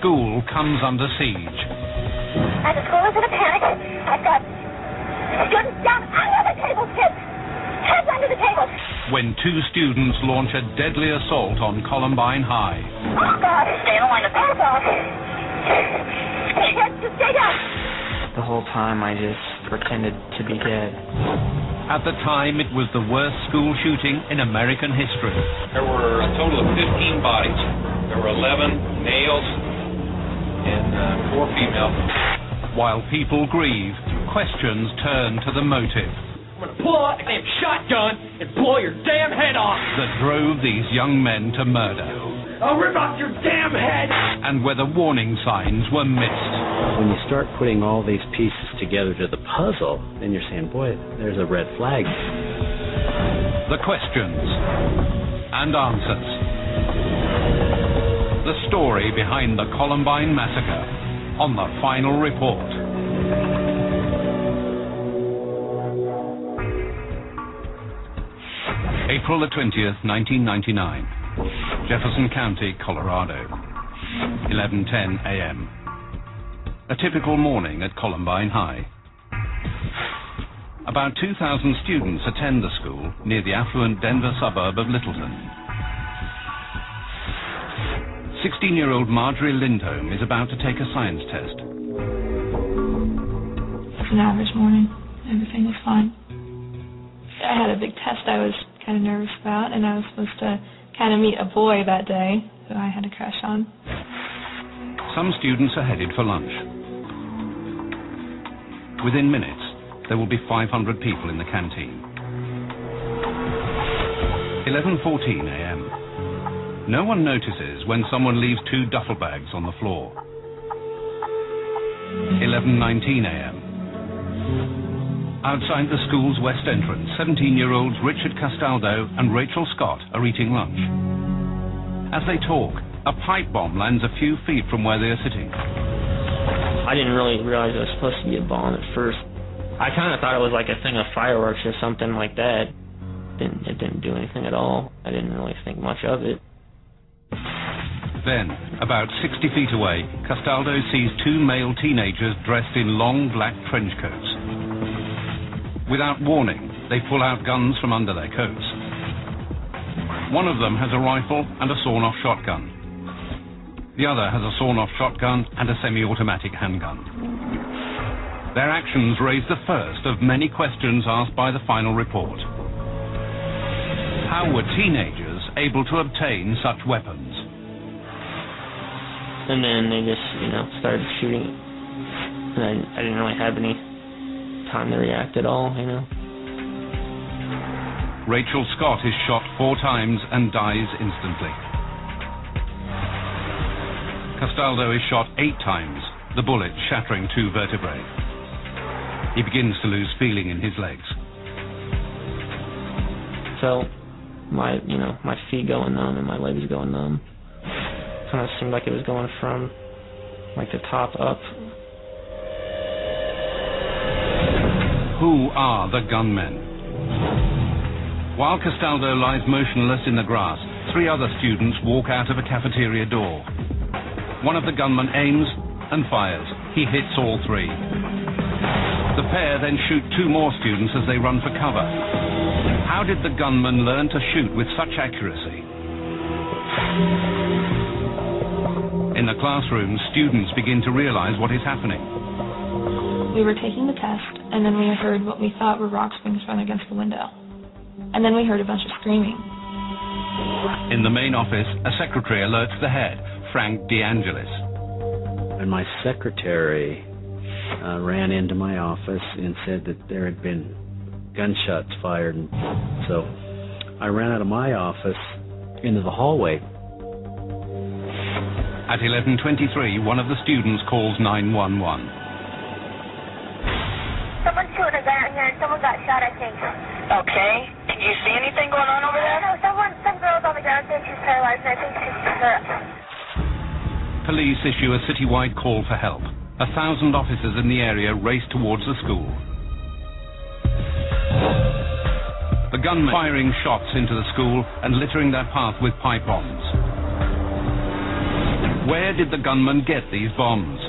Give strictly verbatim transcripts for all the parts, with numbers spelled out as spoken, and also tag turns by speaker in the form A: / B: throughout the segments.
A: school comes under siege.
B: And the school is in a panic. I've got students down under the tables, kids. Heads under the tables.
A: When two students launch a deadly assault on Columbine High.
B: Oh, God. Stay in the line of oh, God. Kids, just stay down.
C: The whole time I just pretended to be dead.
A: At the time, it was the worst school shooting in American history.
D: There were a total of fifteen bodies. There were eleven males and uh, four females.
A: While people grieve, questions turn to the motive.
E: I'm gonna pull out a damn shotgun and blow your damn head off.
A: That drove these young men to murder.
E: I'll rip off your damn head.
A: And whether warning signs were missed.
F: When you start putting all these pieces together to the puzzle, then you're saying, boy, there's a red flag.
A: The questions and answers. The story behind the Columbine Massacre on the Final Report. April the twentieth, nineteen ninety-nine. Jefferson County, Colorado. eleven ten a.m. A typical morning at Columbine High. About two thousand students attend the school near the affluent Denver suburb of Littleton. sixteen-year-old Marjorie Lindholm is about to take a science test.
G: It's an average morning. Everything was fine. I had a big test I was kind of nervous about, and I was supposed to kind of meet a boy that day who I had a crush on.
A: Some students are headed for lunch. Within minutes, there will be five hundred people in the canteen. eleven fourteen a.m. No one notices when someone leaves two duffel bags on the floor. eleven nineteen a.m. Outside the school's west entrance, seventeen-year-olds Richard Castaldo and Rachel Scott are eating lunch. As they talk, a pipe bomb lands a few feet from where they are sitting.
C: I didn't really realize it was supposed to be a bomb at first. I kind of thought it was like a thing of fireworks or something like that. Didn't, it didn't do anything at all. I didn't really think much of it.
A: Then, about sixty feet away, Castaldo sees two male teenagers dressed in long black trench coats. Without warning, they pull out guns from under their coats. One of them has a rifle and a sawn-off shotgun. The other has a sawn-off shotgun and a semi-automatic handgun. Their actions raise the first of many questions asked by the final report. How were teenagers able to obtain such weapons?
C: And then they just, you know, started shooting. And I, I didn't really have any time to react at all, you know.
A: Rachel Scott is shot four times and dies instantly. Castaldo is shot eight times, the bullet shattering two vertebrae. He begins to lose feeling in his legs.
C: So, my, you know, my feet going numb and my legs going numb. Kind of seemed like it was going from, like, the top up.
A: Who are the gunmen? While Castaldo lies motionless in the grass, three other students walk out of a cafeteria door. One of the gunmen aims and fires. He hits all three. The pair then shoot two more students as they run for cover. How did the gunman learn to shoot with such accuracy? In the classroom, students begin to realize what is happening.
G: We were taking the test, and then we heard what we thought were rocks being thrown against the window. And then we heard a bunch of screaming.
A: In the main office, a secretary alerts the head, Frank DeAngelis.
F: And my secretary uh, ran into my office and said that there had been gunshots fired. And so I ran out of my office into the hallway.
A: At eleven twenty-three, one of the students calls nine one one.
B: Someone's shooting a gun here, and someone got shot, I think.
H: Okay. Did you see anything going on over there?
B: No, someone, some girl's on the ground saying she's paralyzed, and I think she's hurt.
A: Police issue a citywide call for help. A thousand officers in the area race towards the school. The gunmen firing shots into the school and littering their path with pipe bombs. Where did the gunman get these bombs?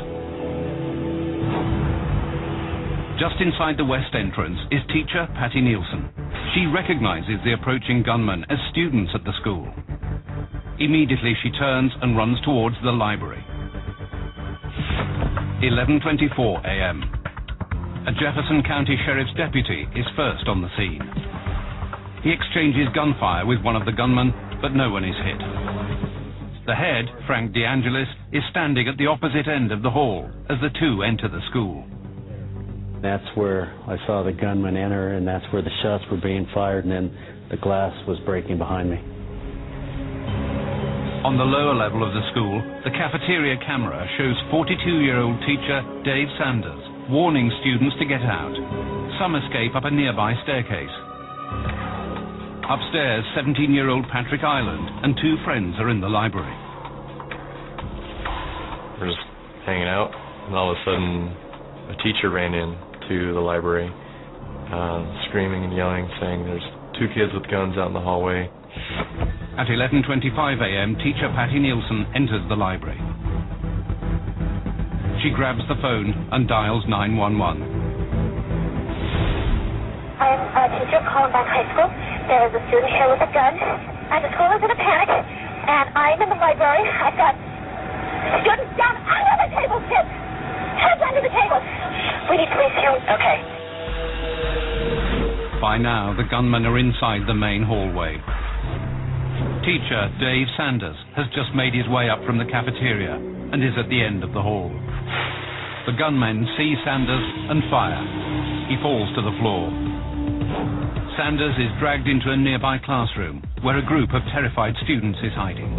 A: Just inside the west entrance is teacher Patty Nielsen. She recognizes the approaching gunmen as students at the school. Immediately she turns and runs towards the library. eleven twenty-four a m A Jefferson County Sheriff's deputy is first on the scene. He exchanges gunfire with one of the gunmen, but no one is hit. The head, Frank DeAngelis, is standing at the opposite end of the hall as the two enter the school.
F: That's where I saw the gunman enter, and that's where the shots were being fired, and then the glass was breaking behind me.
A: On the lower level of the school, the cafeteria camera shows forty-two-year-old teacher Dave Sanders warning students to get out. Some escape up a nearby staircase. Upstairs, seventeen-year-old Patrick Island and two friends are in the library.
I: We're just hanging out, and all of a sudden, a teacher ran in to the library, uh, screaming and yelling, saying there's two kids with guns out in the hallway.
A: At eleven twenty-five a m, teacher Patty Nielsen enters the library. She grabs the phone and dials nine one one.
B: I am a teacher of Columbine High School. There is a student here with a gun, and the school is in a panic, and I'm in the library. I've got students down under the table, kids! Heads under the table! We need police here. Okay.
A: By now, the gunmen are inside the main hallway. Teacher Dave Sanders has just made his way up from the cafeteria and is at the end of the hall. The gunmen see Sanders and fire. He falls to the floor. Sanders is dragged into a nearby classroom where a group of terrified students is hiding.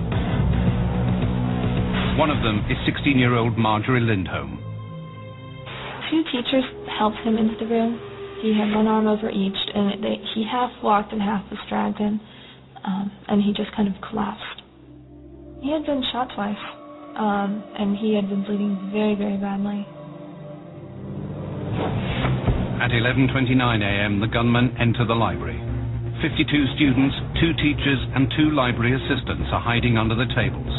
A: One of them is sixteen-year-old Marjorie Lindholm.
G: Two teachers helped him into the room. He had one arm over each, and they, he half walked and half was dragged in, um, and he just kind of collapsed. He had been shot twice, um, and he had been bleeding very, very badly.
A: At eleven twenty-nine a m, the gunmen enter the library. fifty-two students, two teachers, and two library assistants are hiding under the tables.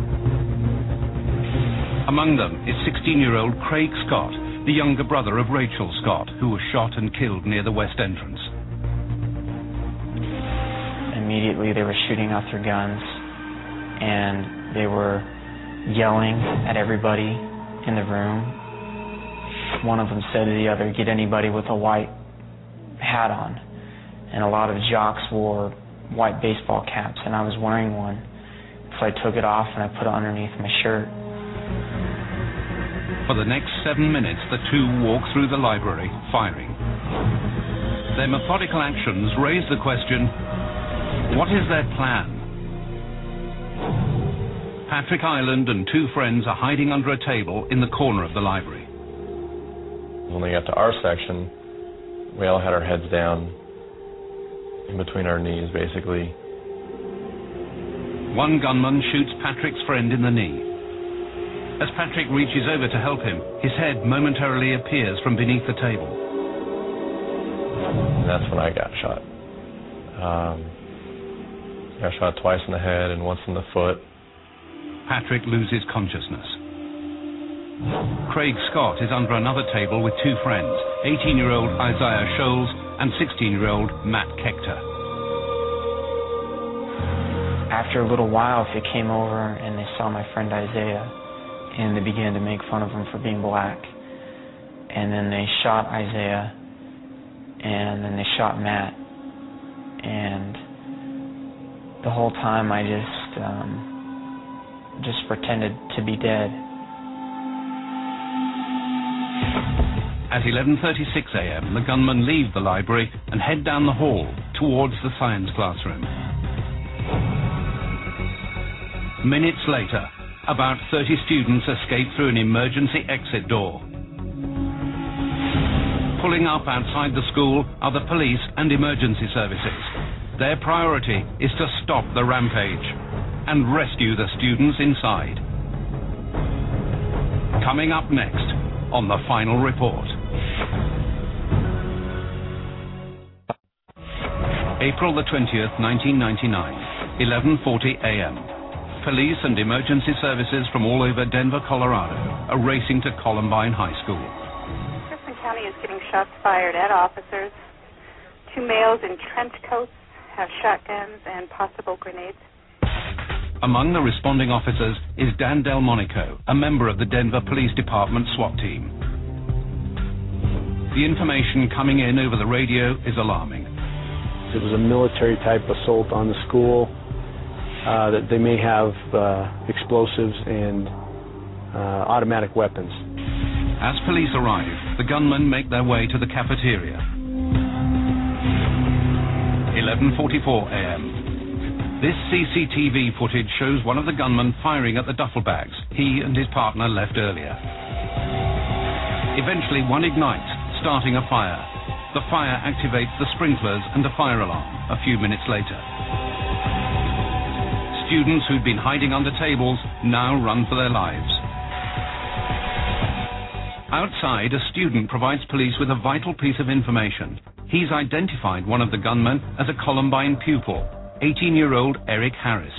A: Among them is sixteen-year-old Craig Scott, the younger brother of Rachel Scott, who was shot and killed near the west entrance.
J: Immediately they were shooting out their guns, and they were yelling at everybody in the room. One of them said to the other, "Get anybody with a white hat on." And a lot of jocks wore white baseball caps, and I was wearing one. So I took it off and I put it underneath my shirt.
A: For the next seven minutes, the two walk through the library, firing. Their methodical actions raise the question, what is their plan? Patrick Island and two friends are hiding under a table in the corner of the library.
I: When we got to our section, we all had our heads down in between our knees, basically.
A: One gunman shoots Patrick's friend in the knee. As Patrick reaches over to help him, his head momentarily appears from beneath the table.
I: And that's when I got shot. Um, I got shot twice in the head and once in the foot.
A: Patrick loses consciousness. Craig Scott is under another table with two friends, eighteen-year-old Isaiah Scholes and sixteen-year-old Matt Kechter.
J: After a little while, they came over and they saw my friend Isaiah, and they began to make fun of him for being black. And then they shot Isaiah, and then they shot Matt. And the whole time I just, um, just pretended to be dead.
A: At eleven thirty-six a m, the gunmen leave the library and head down the hall towards the science classroom. Minutes later, about thirty students escape through an emergency exit door. Pulling up outside the school are the police and emergency services. Their priority is to stop the rampage and rescue the students inside. Coming up next on The Final Report. April the twentieth, nineteen ninety-nine, eleven forty a m Police and emergency services from all over Denver, Colorado are racing to Columbine High School.
K: Jefferson County is getting shots fired at officers. Two males in trench coats have shotguns and possible grenades.
A: Among the responding officers is Dan Delmonico, a member of the Denver Police Department SWAT team. The information coming in over the radio is alarming.
L: It was a military-type assault on the school, uh, that they may have uh, explosives and uh, automatic weapons.
A: As police arrive, the gunmen make their way to the cafeteria. eleven forty-four a m This C C T V footage shows one of the gunmen firing at the duffel bags he and his partner left earlier. Eventually, one ignites, starting a fire. The fire activates the sprinklers and a fire alarm a few minutes later. Students who'd been hiding under tables now run for their lives. Outside, a student provides police with a vital piece of information. He's identified one of the gunmen as a Columbine pupil, eighteen-year-old Eric Harris.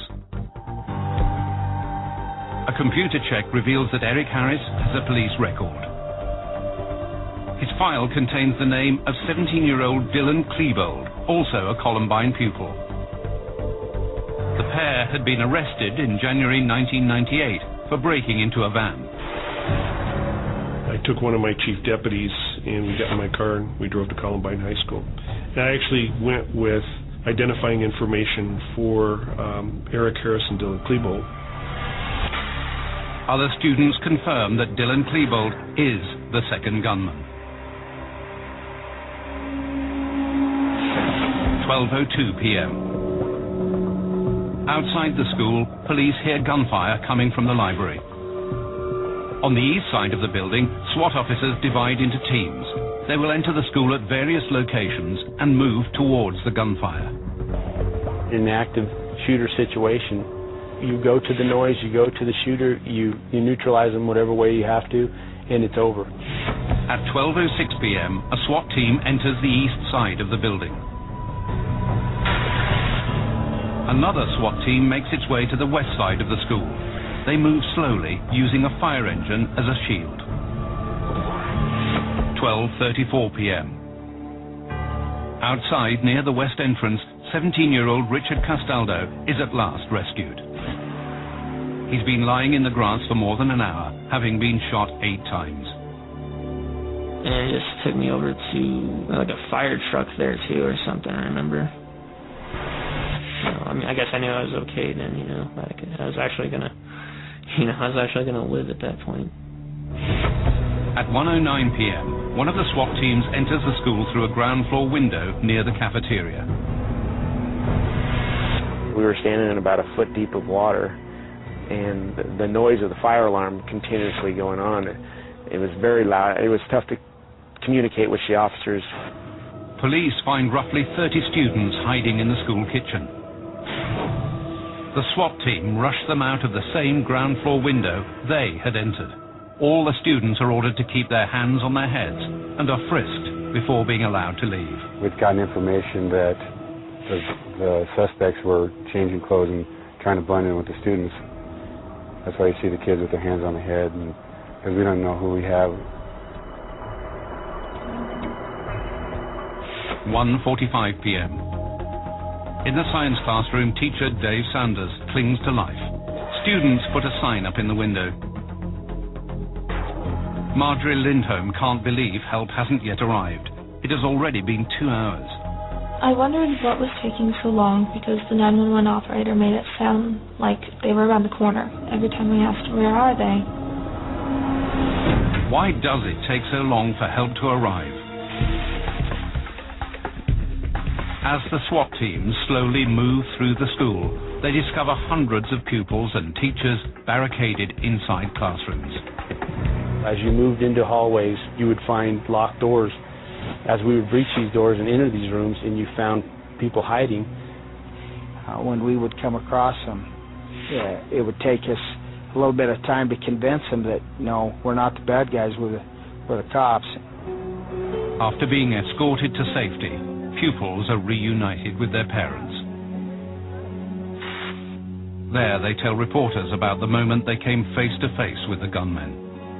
A: A computer check reveals that Eric Harris has a police record. His file contains the name of seventeen-year-old Dylan Klebold, also a Columbine pupil. The pair had been arrested in January nineteen ninety-eight for breaking into a van.
M: I took one of my chief deputies and we got in my car and we drove to Columbine High School. And I actually went with identifying information for um, Eric Harris and Dylan Klebold.
A: Other students confirm that Dylan Klebold is the second gunman. twelve oh two p m Outside the school, police hear gunfire coming from the library. On the east side of the building, SWAT officers divide into teams. They will enter the school at various locations and move towards the gunfire.
L: In an active shooter situation, you go to the noise, you go to the shooter, you, you neutralize them whatever way you have to, and it's over.
A: At twelve oh six p m, a SWAT team enters the east side of the building. Another SWAT team makes its way to the west side of the school. They move slowly, using a fire engine as a shield. twelve thirty-four p m Outside, near the west entrance, seventeen-year-old Richard Castaldo is at last rescued. He's been lying in the grass for more than an hour, having been shot eight times.
C: And it just took me over to like a fire truck there too or something, I remember. You know, I mean, I guess I knew I was okay then, you know, I, could, I was actually gonna, you know, I was actually gonna live at that point.
A: At one oh nine p m, one of the SWAT teams enters the school through a ground floor window near the cafeteria.
L: We were standing in about a foot deep of water, and the, the noise of the fire alarm continuously going on. It, it was very loud. It was tough to communicate with the officers.
A: Police find roughly thirty students hiding in the school kitchen. The SWAT team rushed them out of the same ground floor window they had entered. All the students are ordered to keep their hands on their heads and are frisked before being allowed to leave.
N: We've gotten information that the, the suspects were changing clothes and trying to blend in with the students. That's why you see the kids with their hands on their head, and because we don't know who we have.
A: one forty-five p m In the science classroom, teacher Dave Sanders clings to life. Students put a sign up in the window. Marjorie Lindholm can't believe help hasn't yet arrived. It has already been two hours.
G: I wondered what was taking so long because the nine one one operator made it sound like they were around the corner every time we asked, where are they?
A: Why does it take so long for help to arrive? As the SWAT teams slowly move through the school, they discover hundreds of pupils and teachers barricaded inside classrooms.
L: As you moved into hallways, you would find locked doors. As we would breach these doors and enter these rooms, and you found people hiding.
O: Uh, when we would come across them, yeah, it would take us a little bit of time to convince them that, no, we're not the bad guys, we're the, we're the cops.
A: After being escorted to safety, pupils are reunited with their parents. There they tell reporters about the moment they came face to face with the gunmen.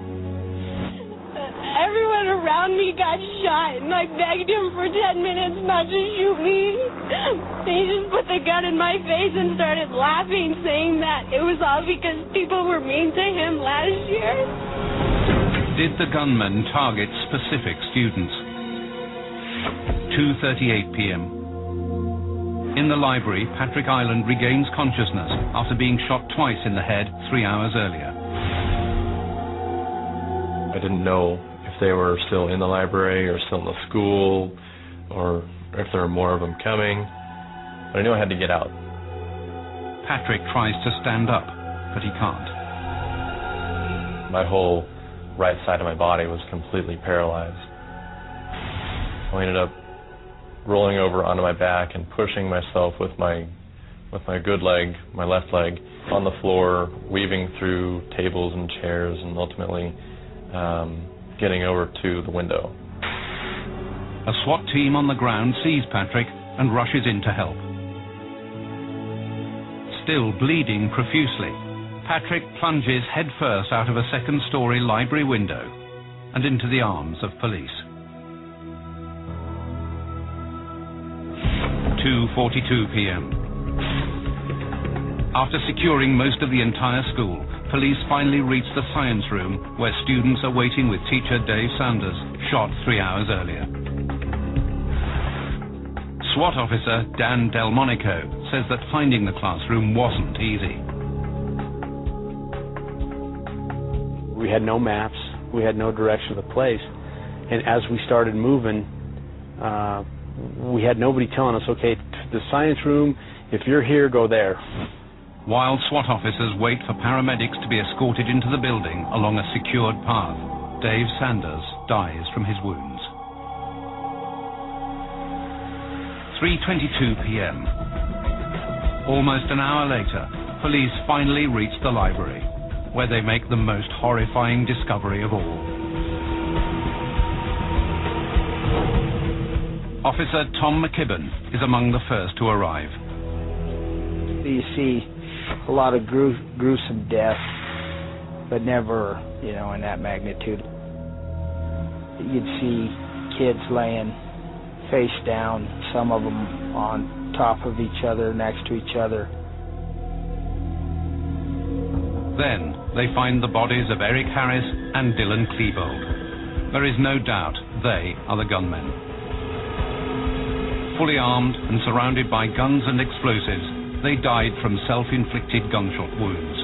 P: Everyone around me got shot, and I begged him for ten minutes not to shoot me. He just put the gun in my face and started laughing, saying that it was all because people were mean to him last year.
A: Did the gunmen target specific students? two thirty-eight p.m. In the library, Patrick Ireland regains consciousness after being shot twice in the head three hours earlier.
I: I didn't know if they were still in the library or still in the school or if there were more of them coming, but I knew I had to get out.
A: Patrick tries to stand up, but he can't.
I: My whole right side of my body was completely paralyzed. I ended up rolling over onto my back and pushing myself with my with my good leg, my left leg, on the floor, weaving through tables and chairs, and ultimately um, getting over to the window.
A: A SWAT team on the ground sees Patrick and rushes in to help. Still bleeding profusely, Patrick plunges headfirst out of a second-story library window and into the arms of police. two forty-two p.m. After securing most of the entire school, police finally reach the science room where students are waiting with teacher Dave Sanders, shot three hours earlier. SWAT officer Dan Delmonico says that finding the classroom wasn't easy.
L: We had no maps, we had no direction of the place, and as we started moving, uh, we had nobody telling us, okay, the science room, if you're here, go there.
A: While SWAT officers wait for paramedics to be escorted into the building along a secured path, Dave Sanders dies from his wounds. three twenty-two p.m. Almost an hour later, police finally reach the library, where they make the most horrifying discovery of all. Officer Tom McKibben is among the first to arrive.
O: You see a lot of gru- gruesome death, but never, you know, in that magnitude. You'd see kids laying face down, some of them on top of each other, next to each other.
A: Then they find the bodies of Eric Harris and Dylan Klebold. There is no doubt they are the gunmen. Fully armed and surrounded by guns and explosives, they died from self-inflicted gunshot wounds.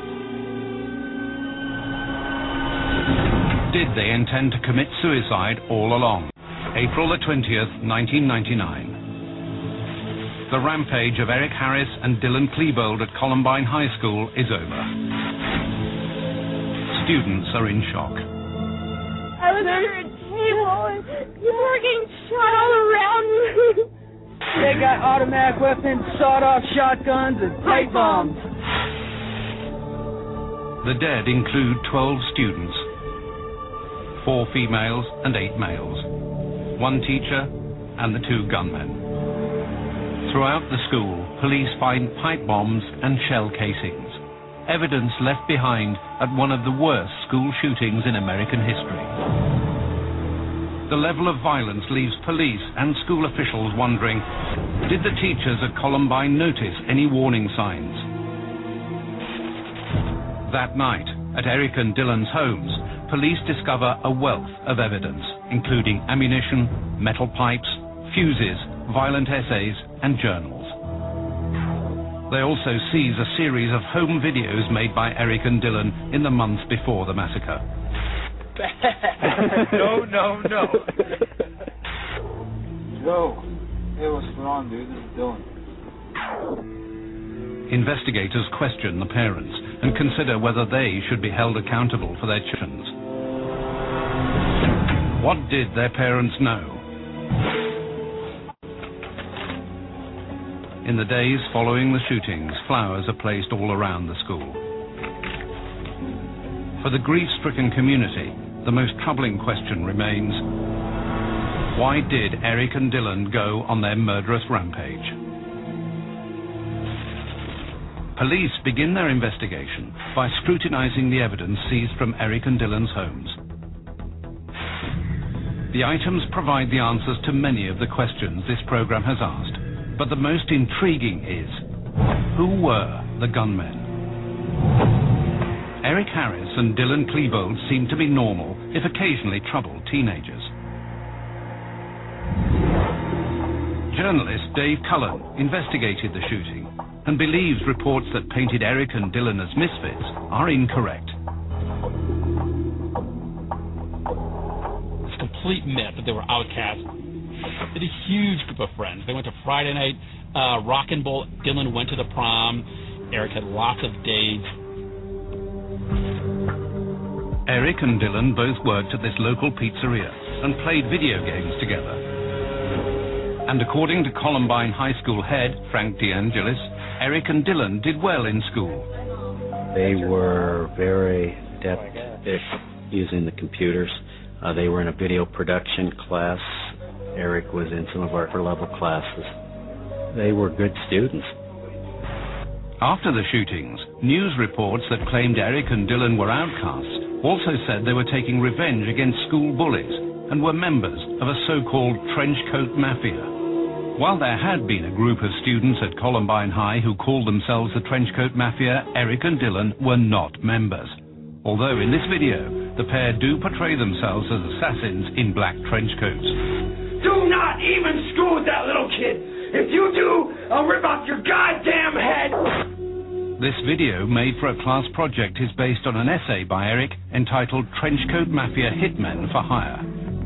A: Did they intend to commit suicide all along? April the twentieth, nineteen ninety-nine. The rampage of Eric Harris and Dylan Klebold at Columbine High School is over. Students are in shock.
P: I was under a table and people were getting shot all around me.
Q: They got automatic weapons, sawed-off shotguns, and pipe bombs.
A: The dead include twelve students, four females and eight males, one teacher and the two gunmen. Throughout the school, police find pipe bombs and shell casings, evidence left behind at one of the worst school shootings in American history. The level of violence leaves police and school officials wondering, did the teachers at Columbine notice any warning signs? That night, at Eric and Dylan's homes, police discover a wealth of evidence, including ammunition, metal pipes, fuses, violent essays, and journals. They also seize a series of home videos made by Eric and Dylan in the months before the massacre.
Q: no, no, no. Yo, hey, what's going on, dude? This is Dylan.
A: Investigators question the parents and consider whether they should be held accountable for their actions. What did their parents know? In the days following the shootings, flowers are placed all around the school. For the grief-stricken community, the most troubling question remains, why did Eric and Dylan go on their murderous rampage? Police begin their investigation by scrutinizing the evidence seized from Eric and Dylan's homes. The items provide the answers to many of the questions this program has asked, but the most intriguing is, who were the gunmen? Eric Harris and Dylan Klebold seem to be normal, if occasionally troubled, teenagers. Journalist Dave Cullen investigated the shooting and believes reports that painted Eric and Dylan as misfits are incorrect.
R: It's a complete myth that they were outcasts. They had a huge group of friends. They went to Friday night uh, rock and bowl. Dylan went to the prom. Eric had lots of dates.
A: Eric and Dylan both worked at this local pizzeria and played video games together. And according to Columbine High School head Frank DeAngelis, Eric and Dylan did well in school.
F: They were very adept at using the computers. Uh, they were in a video production class. Eric was in some of our upper-level classes. They were good students.
A: After the shootings, news reports that claimed Eric and Dylan were outcasts also said they were taking revenge against school bullies and were members of a so-called trench coat mafia. While there had been a group of students at Columbine High who called themselves the Trenchcoat Mafia, Eric and Dylan were not members. Although in this video, the pair do portray themselves as assassins in black trench coats.
E: Do not even screw with that little kid. If you do, I'll rip off your goddamn head.
A: This video, made for a class project, is based on an essay by Eric entitled Trenchcoat Mafia Hitmen for Hire.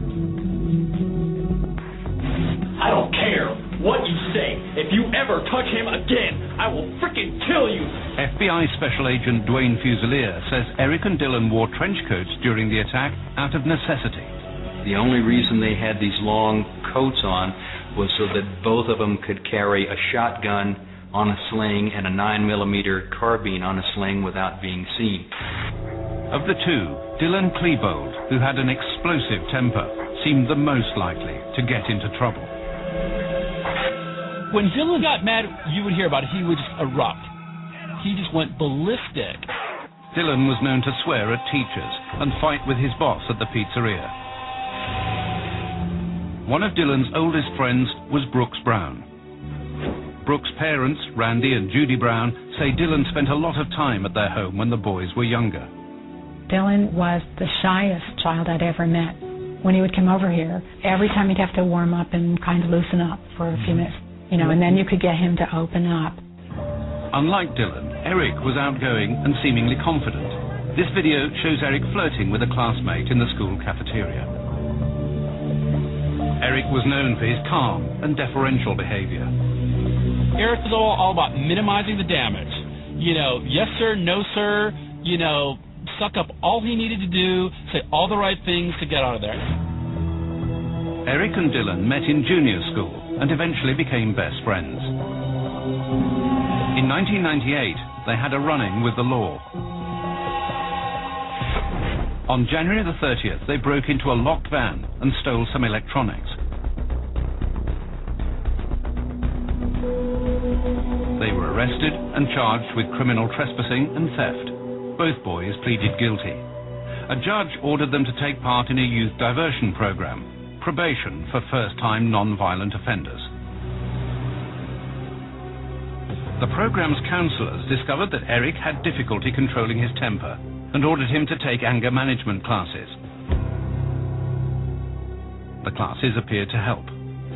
E: I don't care what you say. If you ever touch him again, I will frickin' kill you.
A: F B I Special Agent Dwayne Fusilier says Eric and Dylan wore trench coats during the attack out of necessity.
S: The only reason they had these long coats on was so that both of them could carry a shotgun on a sling and a nine millimeter carbine on a sling without being seen.
A: Of the two, Dylan Klebold, who had an explosive temper, seemed the most likely to get into trouble.
R: When Dylan got mad, you would hear about it. He would just erupt. He just went ballistic.
A: Dylan was known to swear at teachers and fight with his boss at the pizzeria. One of Dylan's oldest friends was Brooks Brown. Brooks' parents, Randy and Judy Brown, say Dylan spent a lot of time at their home when the boys were younger.
T: Dylan was the shyest child I'd ever met. When he would come over here, every time he'd have to warm up and kind of loosen up for a few minutes, you know, and then you could get him to open up.
A: Unlike Dylan, Eric was outgoing and seemingly confident. This video shows Eric flirting with a classmate in the school cafeteria. Eric was known for his calm and deferential behavior.
R: Eric was all, all about minimizing the damage. You know, yes sir, no sir, you know, suck up all he needed to do, say all the right things to get out of there.
A: Eric and Dylan met in junior school and eventually became best friends. In nineteen ninety-eight, they had a run-in with the law. On January the thirtieth, they broke into a locked van and stole some electronics. They were arrested and charged with criminal trespassing and theft. Both boys pleaded guilty. A judge ordered them to take part in a youth diversion program, probation for first-time non-violent offenders. The program's counselors discovered that Eric had difficulty controlling his temper and ordered him to take anger management classes. The classes appeared to help.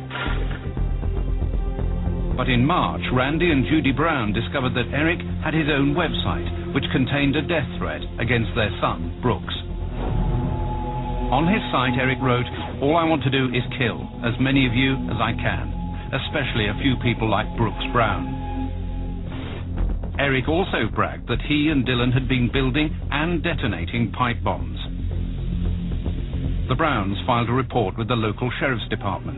A: But in March, Randy and Judy Brown discovered that Eric had his own website, which contained a death threat against their son, Brooks. On his site, Eric wrote, "All I want to do is kill as many of you as I can, especially a few people like Brooks Brown." Eric also bragged that he and Dylan had been building and detonating pipe bombs. The Browns filed a report with the local sheriff's department.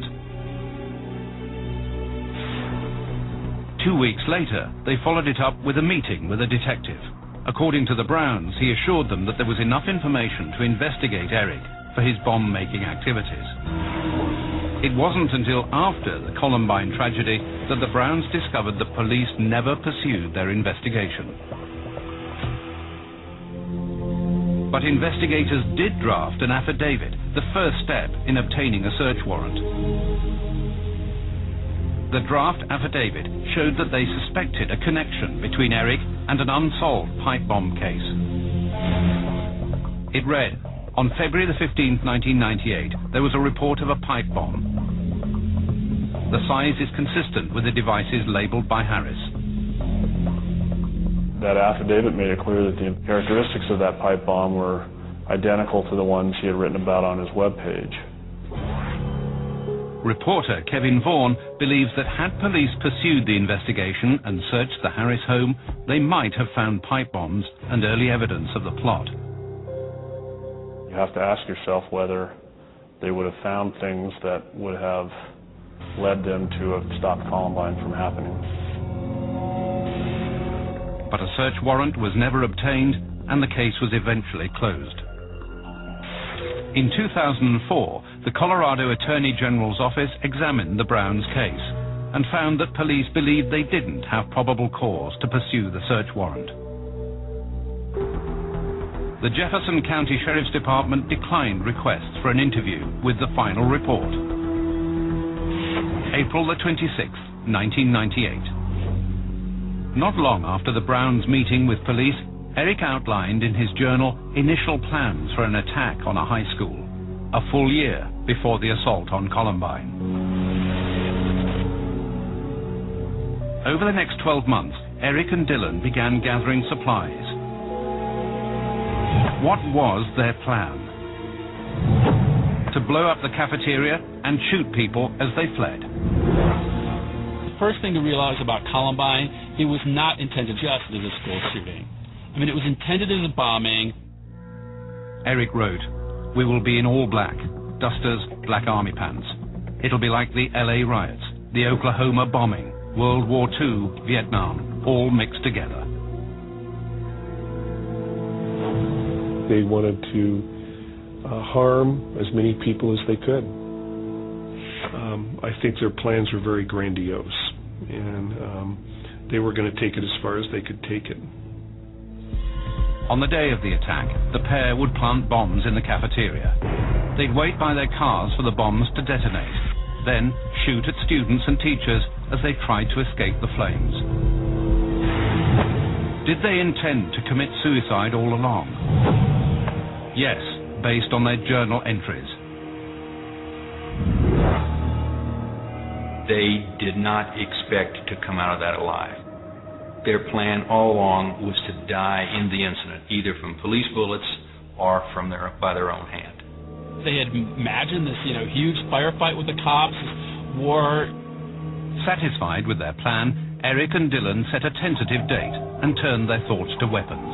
A: Two weeks later, they followed it up with a meeting with a detective. According to the Browns, he assured them that there was enough information to investigate Eric for his bomb-making activities. It wasn't until after the Columbine tragedy that the Browns discovered that police never pursued their investigation. But investigators did draft an affidavit, the first step in obtaining a search warrant. The draft affidavit showed that they suspected a connection between Eric and an unsolved pipe bomb case. It read, on February the fifteenth, nineteen ninety-eight, there was a report of a pipe bomb. The size is consistent with the devices labeled by Harris.
U: That affidavit made it clear that the characteristics of that pipe bomb were identical to the ones he had written about on his webpage.
A: Reporter Kevin Vaughn believes that had police pursued the investigation and searched the Harris home, they might have found pipe bombs and early evidence of the plot.
U: You have to ask yourself whether they would have found things that would have led them to have stopped Columbine from happening.
A: But a search warrant was never obtained, and the case was eventually closed. In two thousand four, the Colorado Attorney General's office examined the Browns case and found that police believed they didn't have probable cause to pursue the search warrant. The Jefferson County Sheriff's Department declined requests for an interview with the final report. April the twenty-sixth, nineteen ninety-eight. Not long after the Browns' meeting with police, Eric outlined in his journal initial plans for an attack on a high school, a full year before the assault on Columbine. Over the next twelve months, Eric and Dylan began gathering supplies. What was their plan? To blow up the cafeteria and shoot people as they fled.
R: The first thing to realize about Columbine, it was not intended just as a school shooting. I mean, it was intended as a bombing.
A: Eric wrote, "We will be in all black, dusters, black army pants. It'll be like the L A riots, the Oklahoma bombing, World War Two, Vietnam, all mixed together."
M: They wanted to uh, harm as many people as they could. Um, I think their plans were very grandiose, and um, they were going to take it as far as they could take it.
A: On the day of the attack, the pair would plant bombs in the cafeteria. They'd wait by their cars for the bombs to detonate, then shoot at students and teachers as they tried to escape the flames. Did they intend to commit suicide all along? Yes, based on their journal entries.
S: They did not expect to come out of that alive. Their plan all along was to die in the incident, either from police bullets or from their by their own hand.
R: They had imagined this, you know, huge firefight with the cops, war.
A: Satisfied with their plan, Eric and Dylan set a tentative date and turned their thoughts to weapons.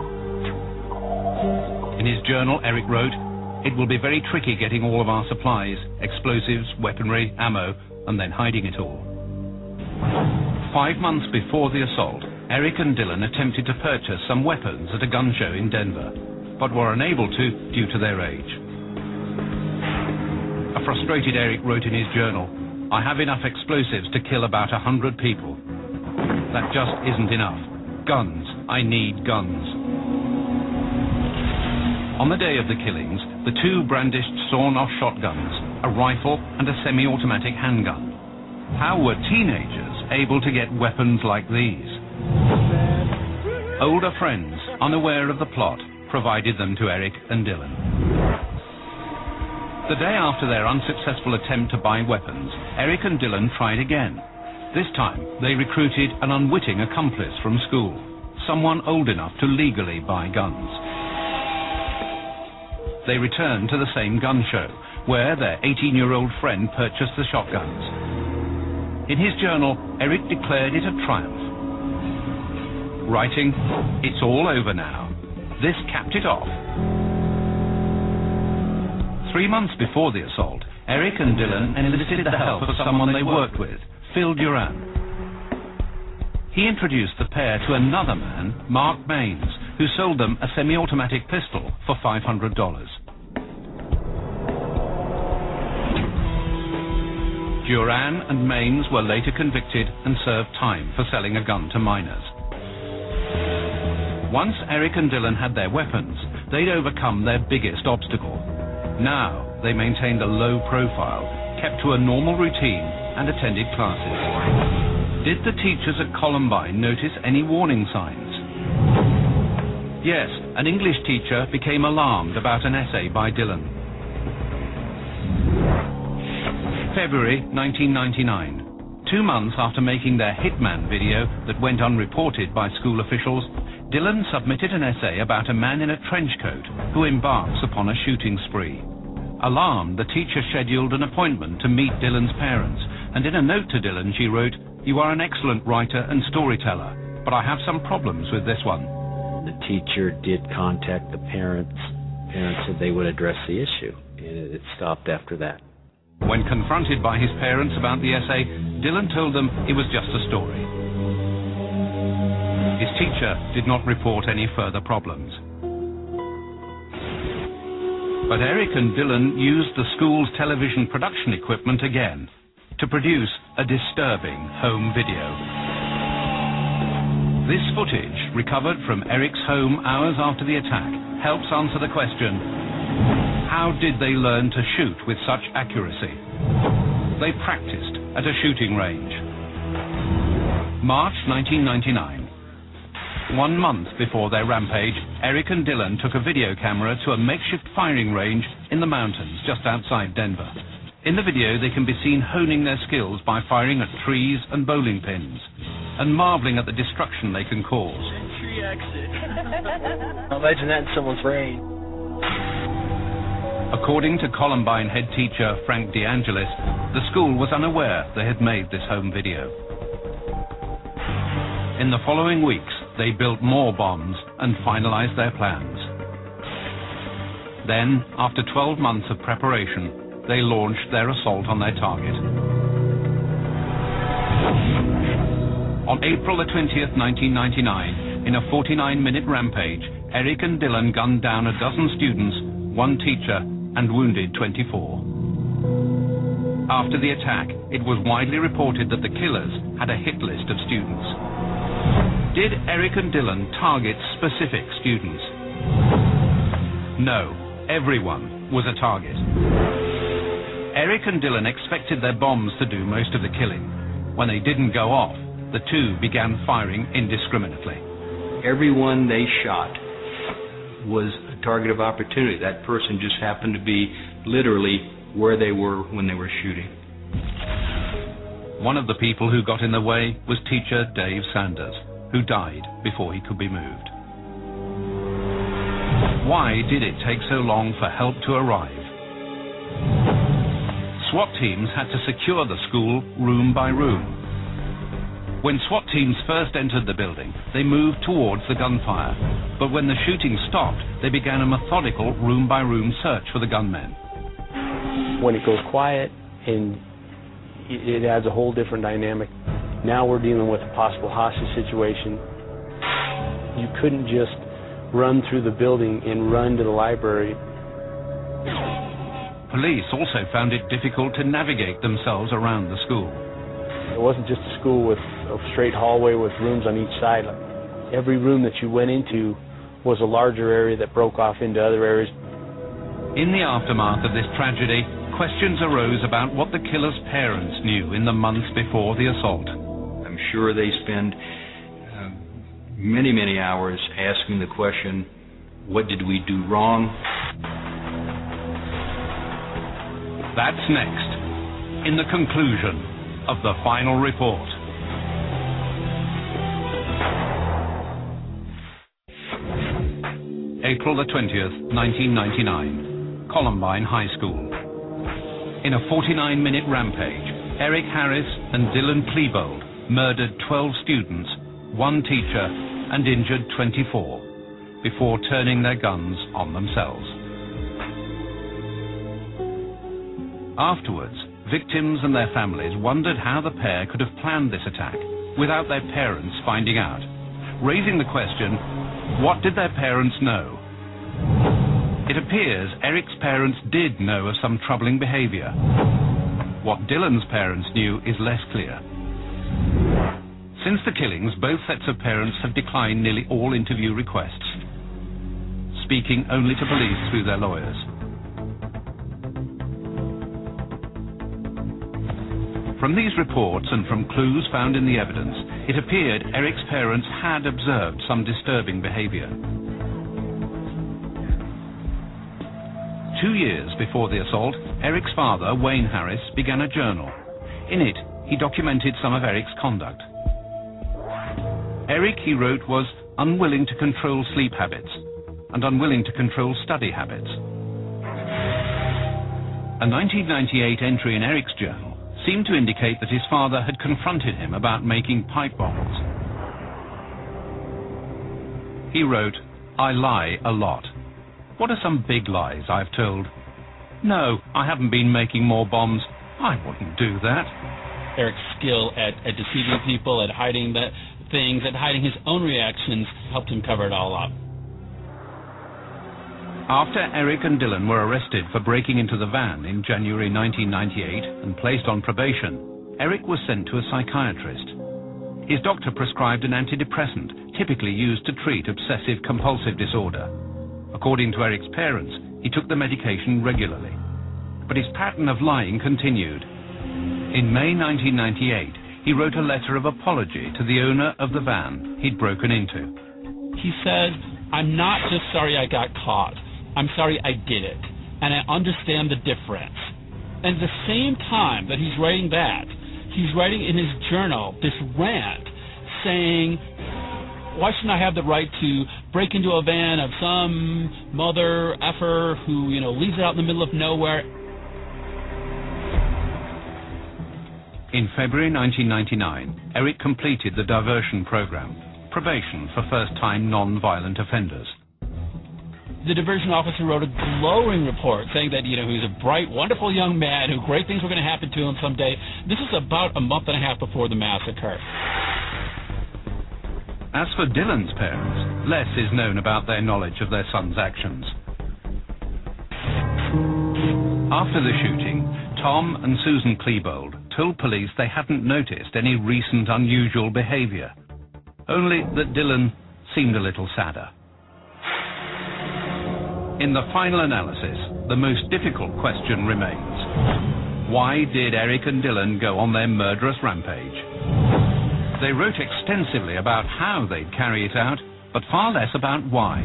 A: In his journal, Eric wrote, "It will be very tricky getting all of our supplies, explosives, weaponry, ammo, and then hiding it all." Five months before the assault, Eric and Dylan attempted to purchase some weapons at a gun show in Denver, but were unable to due to their age. A frustrated Eric wrote in his journal, "I have enough explosives to kill about a hundred people. That just isn't enough. Guns. I need guns." On the day of the killings, the two brandished sawn-off shotguns, a rifle and a semi-automatic handgun. How were teenagers able to get weapons like these? Older friends, unaware of the plot, provided them to Eric and Dylan. The day after their unsuccessful attempt to buy weapons, Eric and Dylan tried again. This time, they recruited an unwitting accomplice from school, someone old enough to legally buy guns. They returned to the same gun show, where their eighteen-year-old friend purchased the shotguns. In his journal, Eric declared it a triumph, writing, "It's all over now. This capped it off." Three months before the assault, Eric and Dylan enlisted the help of someone they worked with, Phil Duran. He introduced the pair to another man, Mark Maines, who sold them a semi-automatic pistol for five hundred dollars. Duran and Maines were later convicted and served time for selling a gun to minors. Once Eric and Dylan had their weapons, they'd overcome their biggest obstacle. Now they maintained a low profile, kept to a normal routine, and attended classes. Did the teachers at Columbine notice any warning signs? Yes, an English teacher became alarmed about an essay by Dylan. February nineteen ninety-nine. Two months after making their Hitman video that went unreported by school officials, Dylan submitted an essay about a man in a trench coat who embarks upon a shooting spree. Alarmed, the teacher scheduled an appointment to meet Dylan's parents, and in a note to Dylan she wrote, "You are an excellent writer and storyteller, but I have some problems with this one."
F: The teacher did contact the parents. Parents said they would address the issue, and it stopped after that.
A: When confronted by his parents about the essay, Dylan told them it was just a story. His teacher did not report any further problems. But Eric and Dylan used the school's television production equipment again to produce a disturbing home video. This footage, recovered from Eric's home hours after the attack, helps answer the question, how did they learn to shoot with such accuracy? They practiced at a shooting range. March nineteen ninety-nine. One month before their rampage, Eric and Dylan took a video camera to a makeshift firing range in the mountains just outside Denver. In the video, they can be seen honing their skills by firing at trees and bowling pins, and marveling at the destruction they can cause.
Q: Tree exit. Imagine that in someone's brain.
A: According to Columbine head teacher Frank DeAngelis, the school was unaware they had made this home video. In the following weeks, they built more bombs and finalized their plans. Then, after twelve months of preparation, they launched their assault on their target. On April the twentieth, nineteen ninety-nine, in a forty-nine minute rampage, Eric and Dylan gunned down a dozen students, one teacher, and wounded twenty-four. After the attack, it was widely reported that the killers had a hit list of students. Did Eric and Dylan target specific students? No, everyone was a target. Eric and Dylan expected their bombs to do most of the killing. When they didn't go off, the two began firing indiscriminately.
S: Everyone they shot was a target of opportunity. That person just happened to be literally where they were when they were shooting.
A: One of the people who got in the way was teacher Dave Sanders, who died before he could be moved. Why did it take so long for help to arrive? SWAT teams had to secure the school room by room. When SWAT teams first entered the building, they moved towards the gunfire. But when the shooting stopped, they began a methodical room-by-room search for the gunmen.
L: When it goes quiet, and it adds a whole different dynamic. Now we're dealing with a possible hostage situation. You couldn't just run through the building and run to the library.
A: Police also found it difficult to navigate themselves around the school.
L: It wasn't just a school with a straight hallway with rooms on each side. Every room that you went into was a larger area that broke off into other areas.
A: In the aftermath of this tragedy, questions arose about what the killer's parents knew in the months before the assault.
S: I'm sure they spend uh, many, many hours asking the question, what did we do wrong?
A: That's next, in the conclusion of the final report. April the twentieth, nineteen ninety-nine, Columbine High School. In a forty-nine minute rampage, Eric Harris and Dylan Klebold murdered twelve students, one teacher, and injured twenty-four, before turning their guns on themselves. Afterwards, victims and their families wondered how the pair could have planned this attack without their parents finding out, raising the question, what did their parents know? It appears Eric's parents did know of some troubling behavior. What Dylan's parents knew is less clear. Since the killings, both sets of parents have declined nearly all interview requests, speaking only to police through their lawyers. From these reports and from clues found in the evidence, it appeared Eric's parents had observed some disturbing behavior. Two years before the assault, Eric's father, Wayne Harris, began a journal. In it, he documented some of Eric's conduct. Eric, he wrote, was unwilling to control sleep habits and unwilling to control study habits. A nineteen ninety-eight entry in Eric's journal seemed to indicate that his father had confronted him about making pipe bombs. He wrote, "I lie a lot. What are some big lies I've told? No, I haven't been making more bombs. I wouldn't do that."
R: Eric's skill at, at deceiving people, at hiding the things, at hiding his own reactions, helped him cover it all up.
A: After Eric and Dylan were arrested for breaking into the van in January nineteen ninety-eight and placed on probation, Eric was sent to a psychiatrist. His doctor prescribed an antidepressant typically used to treat obsessive-compulsive disorder. According to Eric's parents, he took the medication regularly. But his pattern of lying continued. In May nineteen ninety-eight, he wrote a letter of apology to the owner of the van he'd broken into.
R: He said, "I'm not just sorry I got caught. I'm sorry I did it, and I understand the difference." And at the same time that he's writing that, he's writing in his journal this rant saying, why shouldn't I have the right to break into a van of some mother effer who, you know, leaves it out in the middle of nowhere?
A: In February nineteen ninety-nine, Eric completed the diversion program, probation for first-time non-violent offenders.
R: The diversion officer wrote a glowing report saying that, you know, he was a bright, wonderful young man who great things were going to happen to him someday. This is about a month and a half before the massacre.
A: As for Dylan's parents, less is known about their knowledge of their son's actions. After the shooting, Tom and Susan Klebold told police they hadn't noticed any recent unusual behavior, only that Dylan seemed a little sadder. In the final analysis, the most difficult question remains. Why did Eric and Dylan go on their murderous rampage? They wrote extensively about how they'd carry it out, but far less about why.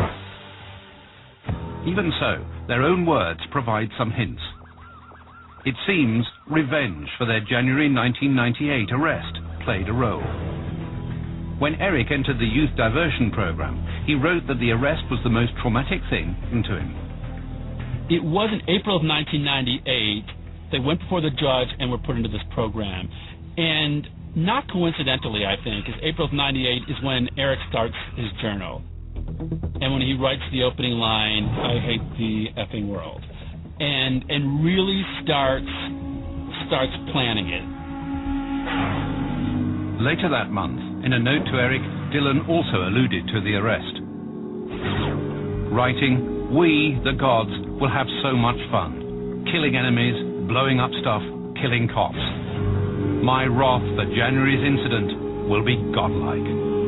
A: Even so, their own words provide some hints. It seems revenge for their January nineteen ninety-eight arrest played a role. When Eric entered the youth diversion program, he wrote that the arrest was the most traumatic thing to him.
R: It was in April of nineteen ninety-eight. They went before the judge and were put into this program. And not coincidentally, I think, is April of ninety-eight is when Eric starts his journal. And when he writes the opening line, "I hate the effing world." And and really starts starts planning it.
A: Later that month, in a note to Eric, Dylan also alluded to the arrest. Writing, "We, the gods, will have so much fun. Killing enemies, blowing up stuff, killing cops. My wrath for January's incident will be godlike."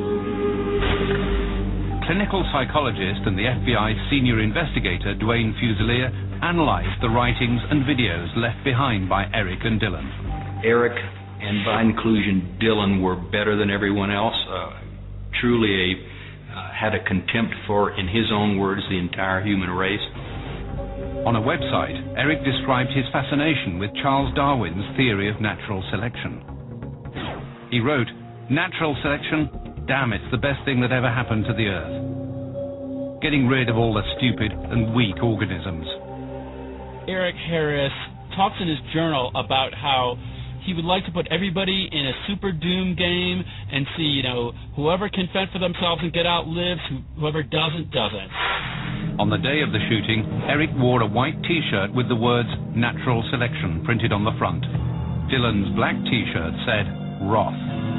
A: Clinical psychologist and the F B I senior investigator, Duane Fusilier, analyzed the writings and videos left behind by Eric and Dylan.
S: Eric, and by inclusion Dylan, were better than everyone else. Uh, truly a, uh, had a contempt for, in his own words, the entire human race.
A: On a website, Eric described his fascination with Charles Darwin's theory of natural selection. He wrote, "Natural selection? Damn, it's the best thing that ever happened to the Earth. Getting rid of all the stupid and weak organisms."
R: Eric Harris talks in his journal about how he would like to put everybody in a super doom game and see, you know, whoever can fend for themselves and get out lives, whoever doesn't, doesn't.
A: On the day of the shooting, Eric wore a white T-shirt with the words "Natural Selection" printed on the front. Dylan's black T-shirt said "Wrath."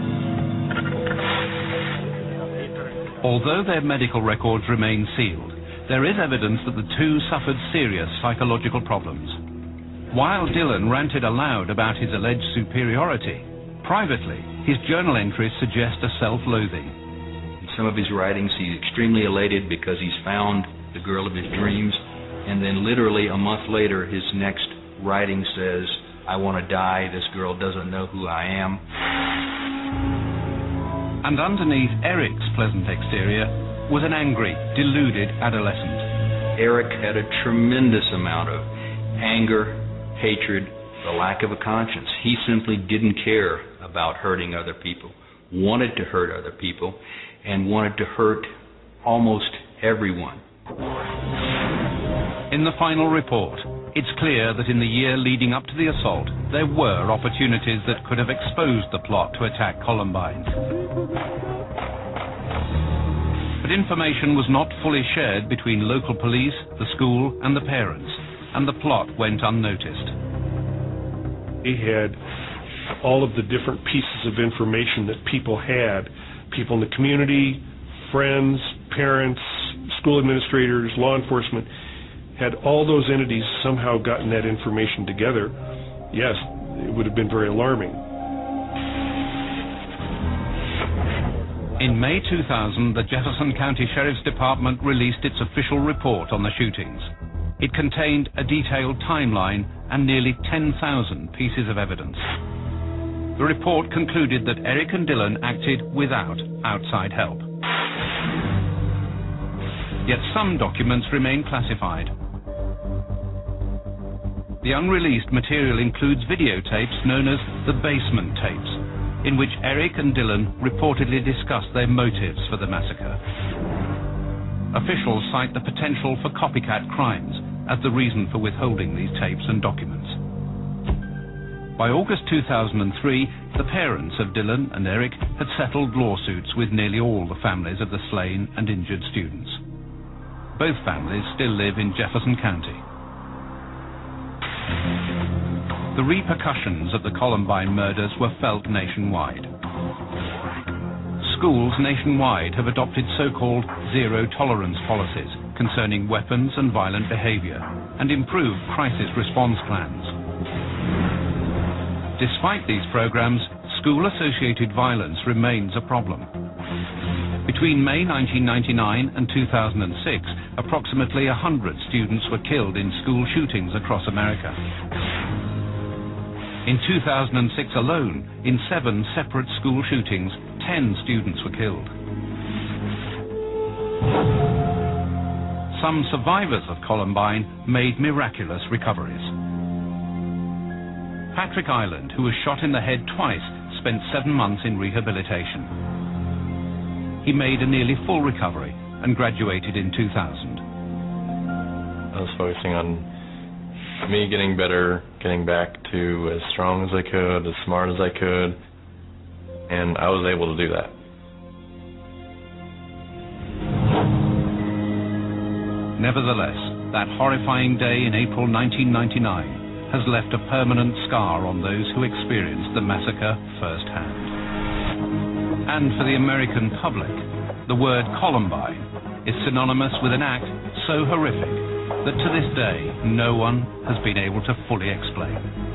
A: Although their medical records remain sealed, there is evidence that the two suffered serious psychological problems. While Dillon ranted aloud about his alleged superiority, privately, his journal entries suggest a self-loathing.
S: In some of his writings, he's extremely elated because he's found the girl of his dreams, and then literally a month later, his next writing says, "I want to die, this girl doesn't know who I am."
A: And underneath Eric's pleasant exterior was an angry, deluded adolescent.
S: Eric had a tremendous amount of anger, hatred, the lack of a conscience. He simply didn't care about hurting other people, wanted to hurt other people, and wanted to hurt almost everyone.
A: In the final report, it's clear that in the year leading up to the assault, there were opportunities that could have exposed the plot to attack Columbine. But information was not fully shared between local police, the school, and the parents, and the plot went unnoticed.
M: He had all of the different pieces of information that people had, people in the community, friends, parents, school administrators, law enforcement, had all those entities somehow gotten that information together. Yes, it would have been very alarming.
A: In May two thousand, the Jefferson County Sheriff's Department released its official report on the shootings. It contained a detailed timeline and nearly ten thousand pieces of evidence. The report concluded that Eric and Dillon acted without outside help. Yet some documents remain classified. The unreleased material includes videotapes known as the basement tapes, in which Eric and Dillon reportedly discussed their motives for the massacre. Officials cite the potential for copycat crimes as the reason for withholding these tapes and documents. By August two thousand three, the parents of Dillon and Eric had settled lawsuits with nearly all the families of the slain and injured students. Both families still live in Jefferson County. The repercussions of the Columbine murders were felt nationwide. Schools nationwide have adopted so-called zero-tolerance policies concerning weapons and violent behavior, and improved crisis response plans. Despite these programs, school-associated violence remains a problem. Between May nineteen ninety-nine and two thousand six, approximately one hundred students were killed in school shootings across America. In two thousand six alone, in seven separate school shootings, ten students were killed. Some survivors of Columbine made miraculous recoveries. Patrick Ireland, who was shot in the head twice, spent seven months in rehabilitation. He made a nearly full recovery and graduated in two thousand.
I: I was focusing on me getting better, getting back to as strong as I could, as smart as I could, and I was able to do that.
A: Nevertheless, that horrifying day in April nineteen ninety-nine has left a permanent scar on those who experienced the massacre firsthand. And for the American public, the word Columbine is synonymous with an act so horrific that to this day no one has been able to fully explain.